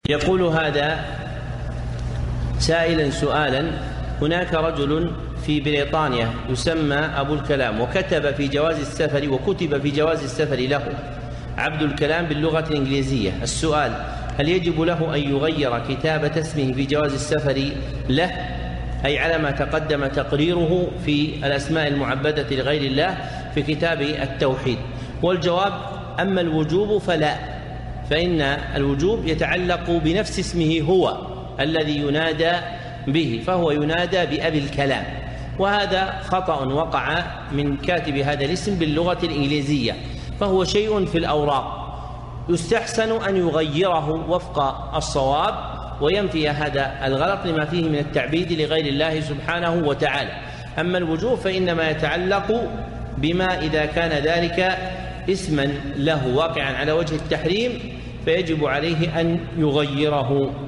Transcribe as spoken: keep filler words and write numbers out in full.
يقول هذا سائلا سؤالا: هناك رجل في بريطانيا يسمى أبو الكلام، وكتب في جواز السفر وكتب في جواز السفر له عبد الكلام باللغة الإنجليزية. السؤال: هل يجب له أن يغير كتابة اسمه في جواز السفر له، أي على ما تقدم تقريره في الأسماء المعبدة لغير الله في كتاب التوحيد؟ والجواب: أما الوجوب فلا، فإن الوجوب يتعلق بنفس اسمه هو الذي ينادى به، فهو ينادى بأبي الكلام، وهذا خطأ وقع من كاتب هذا الاسم باللغة الإنجليزية، فهو شيء في الأوراق يستحسن أن يغيره وفق الصواب وينفي هذا الغلط لما فيه من التعبيد لغير الله سبحانه وتعالى. أما الوجوب فإنما يتعلق بما إذا كان ذلك اسما له واقعا على وجه التحريم فيجب عليه أن يغيره.